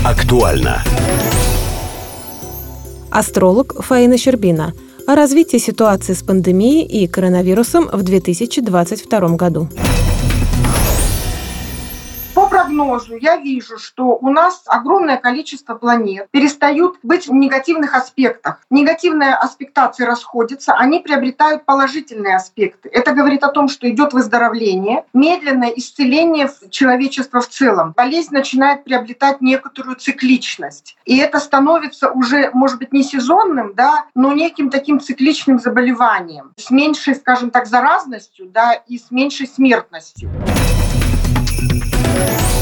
Актуально. Астролог Фаина Щербина о развитии ситуации с пандемией и коронавирусом в 2022 году. По прогнозу я вижу, что у нас огромное количество планет перестают быть в негативных аспектах. Негативные аспектации расходятся, они приобретают положительные аспекты. Это говорит о том, что идет выздоровление, медленное исцеление человечества в целом. Болезнь начинает приобретать некоторую цикличность. И это становится уже, может быть, не сезонным, но неким таким цикличным заболеванием с меньшей, скажем так, заразностью, и с меньшей смертностью.